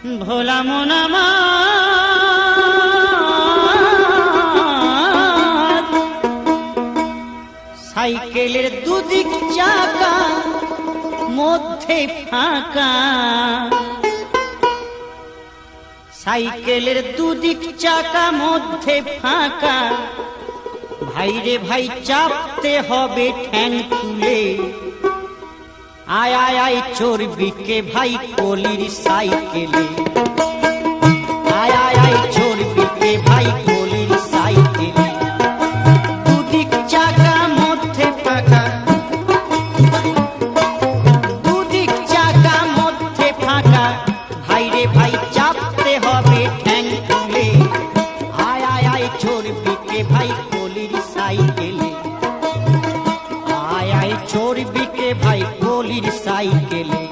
ভোলা মন আমার সাইকেলের দুদিক চাকা মধ্যে ফাঁকা, সাইকেলের দুদিক চাকা মধ্যে ফাঁকা, ভাইরে ভাই চাপতে হবে ঠ্যাং তুলে, আয় আয় আয় চর্বিকে ভাই কলির সাইকেলে, আয় আয় আয় চর্বিকে ভাই কলির সাইকেলে, দুদিক চাকা মধ্যে ফাঁকা, দুদিক চাকা মধ্যে ফাঁকা, ভাইরে ভাই চাপতে হবে ঠ্যাং তুলে, আয় আয় আয় চর্বিকে ভাই কলির সাইকেলে, আয় আয় চর্বিকে ভাই কলির সাইকেলে।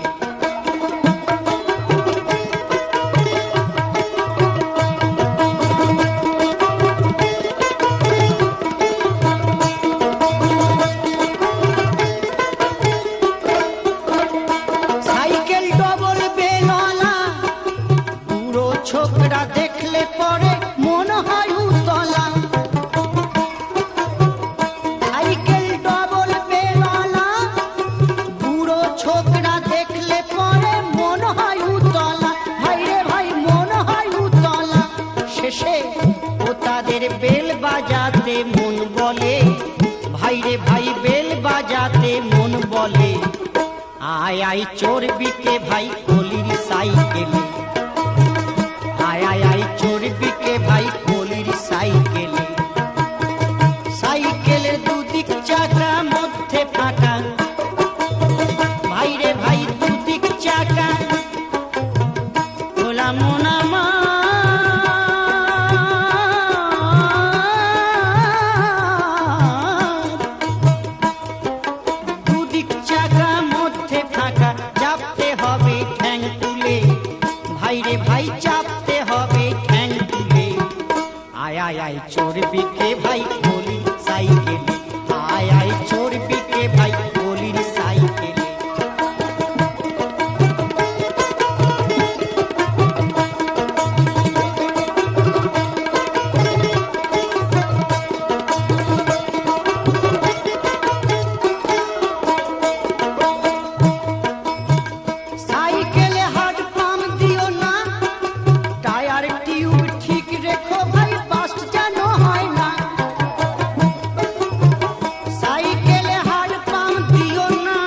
সাইকেল ডবল বেলওয়ালা বুড়ো ছোকরা দেখলে পরে মন হয় উতলা, সাইকেল ডবল বেলওয়ালা বুড়ো ছোকরা দেখলে পরে মন হয় উতলা, ভাইরে ভাই মন হয় উতলা, শেষে ও তাদের বেল বাজাতে মন বলে, ভাইরে ভাই বেল বাজাতে মন বলে, আয় আয় চর্বিকে ভাই কলির সাইকেলে, আয় আয় আয় চর্বিকে ভাই কলির সাইকেলে, সাইকেলের দুদিক চাকা মধ্যে ফাঁকা, ভাইরে ভাই দুদিক চাকা, ভোলা মন আমার দুদিক চাকা মধ্যে ফাঁকা, চাপতে হবে ঠ্যাং তুলে, ভাইরে ভাই চাপতে হবে ঠ্যাং তুলে, আয় আয় আয় চর্বিকে ভাই কলির সাইকেলে, আয় আয় চর্বিকে ভাই কলির সাইকেলে। সাইকেলে হাত পাম্প দিও না, টায়ার টিউব ঠিক রেখো ভাই বাস্ট যেন হয় না, সাইকেলে হাত পাম্প দিও না,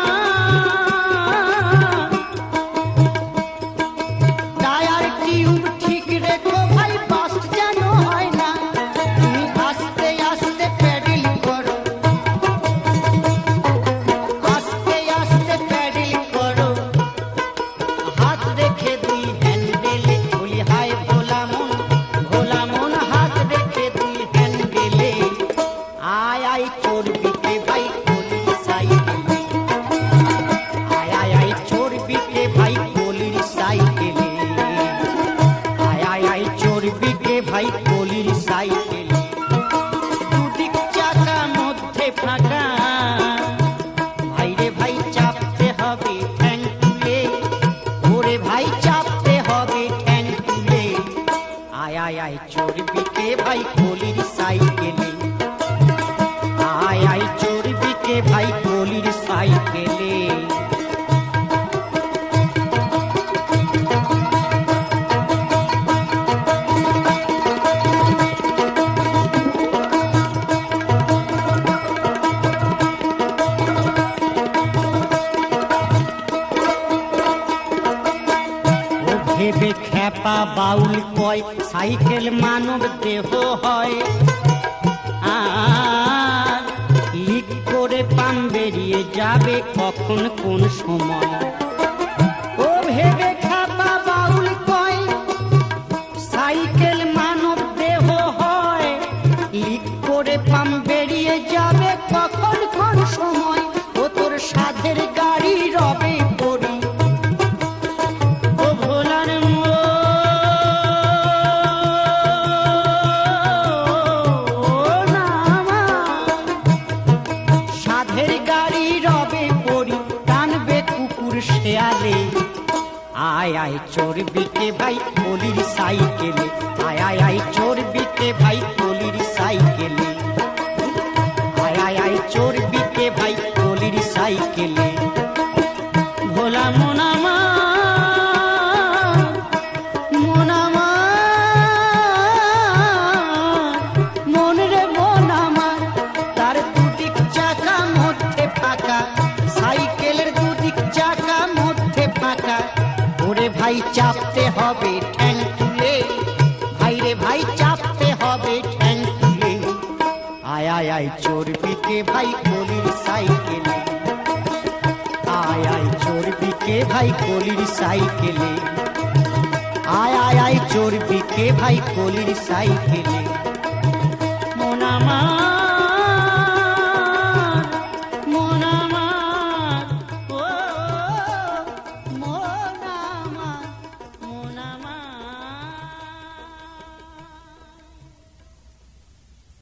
টায়ার টিউব ঠিক রেখো ভাই বাস্ট যেন হয় না, তুমি আস্তে আস্তে প্যাডেল করো, আস্তে আস্তে প্যাডেল করো, হাত রেখে দুই হ্যান্ডেলে, বলি হায় ভোলা মন হাত রেখে দুই হ্যান্ডেলে, আয় আয় চর্বিকে ভাই কলির সাইকেলে, আয় আয় আয় চর্বিকে ভাই কলির সাইকেলে, আয় আয় আয় চর্বিকে ভাই কলির সাইকেলে, দুদিক চাকা মধ্যে ফাঁকা, ভাইরে ভাই চাপতে হবে ঠ্যাং তুলে, ওরে ভাই চাপতে হবে ঠ্যাং তুলে, আয় আয় আয় চর্বিকে ভাই কলির সাইকেলে, আয় আয় চর্বিকে ভাই কলির সাইকেলে। ও ভেবে খ্যাপা বাউল কয় সাইকেল মানব দেহ হয়, আর লিক করে পান বেরিয়ে যাবে কখন কোন সময়, ও ভেবে খ্যাপা বাউল কয় সাইকেল মানব দেহ হয়, লিক করে পান বেরিয়ে যাবে কখন কোন সময়, ও তোর সাধের গাড়ি রবে পড়ি, ও ভোলার মন আমার সাধের গাড়ি রবে পড়ি, টানবে কুকুর আয় আয় চর্বি কে ভাই কলির সাইকেলে, আয় আয় আয় চর্বি কে ভাই কলির সাইকেলে, আয় আয় আয় চর্বি কে ভাই কলির সাইকেলে। ভোলা মোনামা মোনামা মন রে মোনামা, তার দুদিক চাকা মধ্যে ফাঁকা, সাইকেলের দুদিক চাকা মধ্যে ফাঁকা। ওরে ভাই চাপতে হবে ঠ্যাং তুলে, ভাই রে ভাই চাপতে হবে ঠ্যাং তুলে। আয় আয় আয় চর্বি কে ভাই কলির সাইকেলে, আয় আয় চর্বি কে ভাই কলির সাইকেলে, আয় আয় আয় চর্বি কে ভাই কলির সাইকেলে।